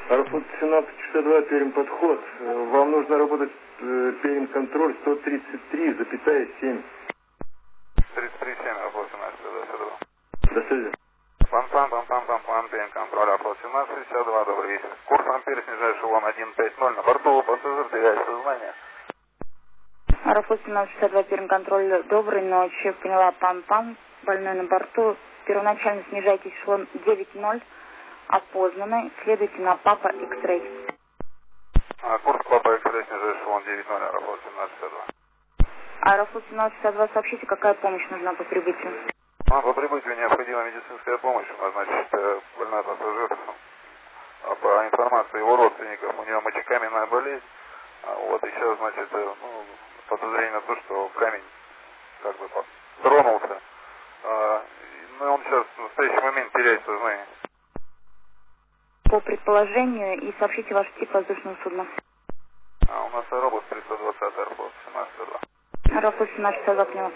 Аэрофлот 1762, Пермь подход. Вам нужно работать Пермь контроль 133,7. 33,7, Аэрофлот 1762. До связи. Пам-пам, Пермь контроль, Аэрофлот 1762, добрый вечер. Курс Ампер, снижай эшелон 150, на борту пассажир теряет сознание. Аэрофлот 1762, Пермь контроль, доброй ночи. Поняла, пам-пам, больной на борту. Первоначально снижайте эшелон 9.0, опознанный, следуйте на Папа X-Ray. Курс Папа X-Ray, снижай эшелон 9.0, Аэрофлот 1762. Аэрофлот 1762, сообщите, какая помощь нужна по прибытию. По прибытию необходима медицинская помощь. У нас, значит, больной пассажир. По информации его родственников, у него мочекаменная болезнь. Вот, и сейчас, значит, подозрение на то, что камень как бы тронулся. Ну, он сейчас в настоящий момент теряет сознание. По предположению и сообщите ваш тип воздушного судна. У нас аэробус 320, Аэрофлот 1762. Аэрофлот 1762, поняла.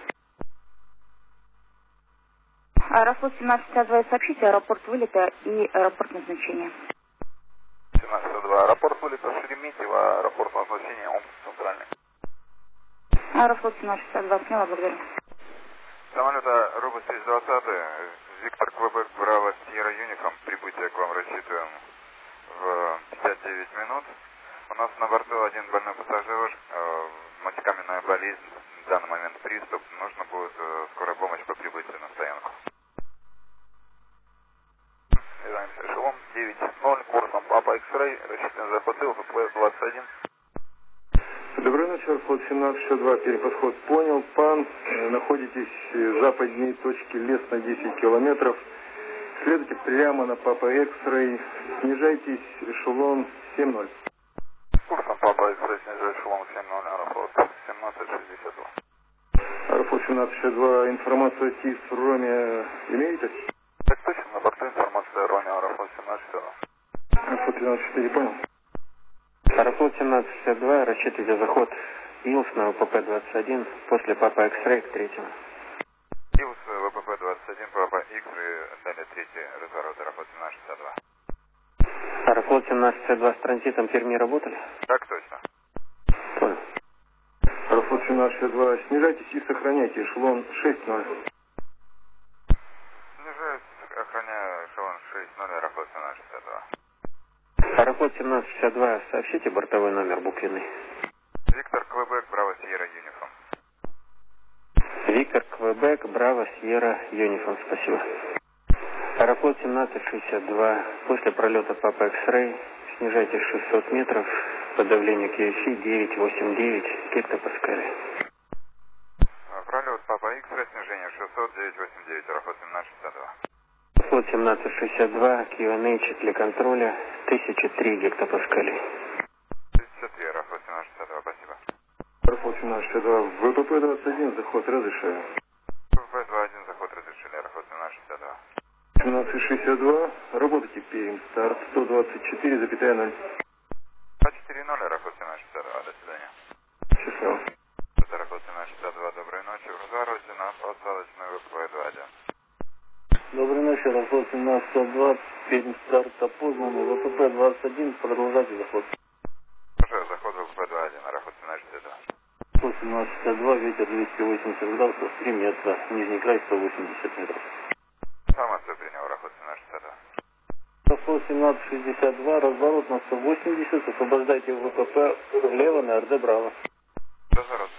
Аэрофлот 1762, сообщите аэропорт вылета и аэропорт назначения. 1762. Аэропорт вылета Шереметьево, аэропорт назначения Омск центральный. Аэрофлот 1762, поняла, благодарю. Самолет аэробус 320, Виктор Квебек, Браво, Сьерра Юниформ. Прибытие к вам рассчитываем в 59 минут. У нас на борту один больной пассажир, мочекаменная болезнь, в данный момент приступ. Нужно будет скорая помощь по прибытию на стоянку. Снижаемся эшелон 9.0, курсом Папа X-Ray, рассчитан за ПТ, ВП-21. Доброй ночи, Аэрофлот 1762, переподход понял. Пан, находитесь западнее точки лес на 10 километров. Следуйте прямо на Папа X-Ray, снижайтесь эшелон 7.0. Курсом Папа X-Ray, снижай эшелон 7.0, Аэрофлот 1762. Аэрофлот 1762, информацию о ТИС Роме имеете? Так точно, на борту информация о Роме, Аэрофлот 1762. Аэрофлот 1204, понял. Аэрофлот 1762, рассчитывайте заход ИЛС на ВПП-21 после Папа X-Ray к третьему. ИЛС ВПП-21, Папа X-Ray, далее третий разворот, Аэрофлот 1762. Аэрофлот 1762 с транзитом Перми работали? Так точно. Понял. Аэрофлот 1762, снижайтесь и сохраняйте эшелон 6.0. Снижаюсь, охраняю эшелон 6.0, Аэрофлот 1762. Аэрофлот 1762, сообщите бортовой номер буквенный. Виктор Квебек, Браво, Сьерра Юниформ. Виктор Квебек, Браво, Сьерра Юниформ, спасибо. Аэрофлот 1762, после пролета Папа X-Ray, снижайтесь 600 метров, по давлению QFC 989 гектопаскалей. Пролет Папа X-Ray, снижение 600, 989, Аэрофлот 1762. Аэрофлот 1762, QNH для контроля 1003 гектопаскалей. 33, Аэрофлот 1762, спасибо. Аэрофлот 1762, ВПП-21, заход разрешаю. ВПП-21, заход разрешили, Аэрофлот 1762. 1762, работайте Пермь, старт 124,0. 240, Аэрофлот 1762, до свидания. Счастливо. Аэрофлот 1762, доброй ночи, в развороте на посадочную ВПП-21. Доброй ночи, Аэрофлот 1762, Пермь, старт опознанный, ВПП-21, продолжайте заход. Слушаю, заход ВПП-21, Аэрофлот 1762. Аэрофлот 1762, ветер 280 градусов, 3 метра, нижний край 180 метров. Информацию принял, Аэрофлот 1762. Аэрофлот 1762, разворот на 180, освобождайте ВПП влево на РД Браво. Разворот